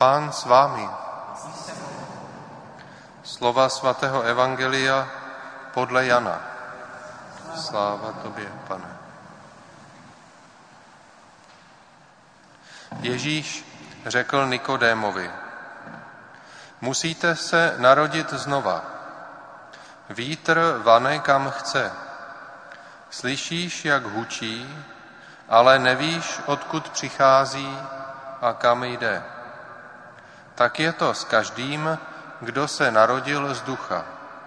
Pán s vámi. Slova svatého evangelia podle Jana. Sláva tobě, Pane. Ježíš řekl Nikodémovi: musíte se narodit znova. Vítr vane kam chce. Slyšíš, jak hučí, ale nevíš, odkud přichází a kam jde. Tak je to s každým, kdo se narodil z ducha.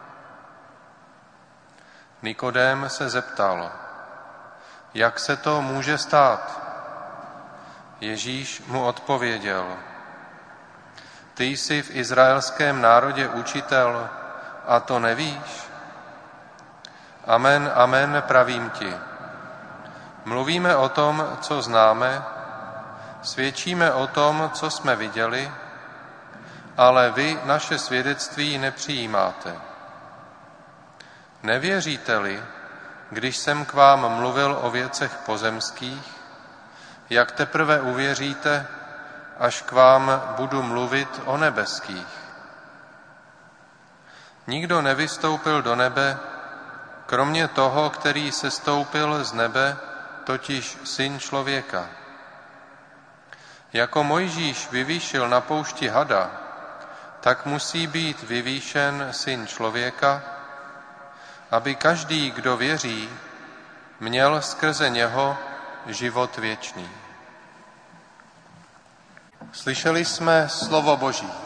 Nikodém se zeptal: jak se to může stát? Ježíš mu odpověděl: ty jsi v izraelském národě učitel a to nevíš? Amen, amen, pravím ti. Mluvíme o tom, co známe, svědčíme o tom, co jsme viděli, ale vy naše svědectví nepřijímáte. Nevěříte-li, když jsem k vám mluvil o věcech pozemských, jak teprve uvěříte, až k vám budu mluvit o nebeských? Nikdo nevystoupil do nebe, kromě toho, který sestoupil z nebe, totiž Syn člověka. Jako Mojžíš vyvýšil na poušti hada, tak musí být vyvýšen Syn člověka, aby každý, kdo věří, měl skrze něho život věčný. Slyšeli jsme slovo Boží.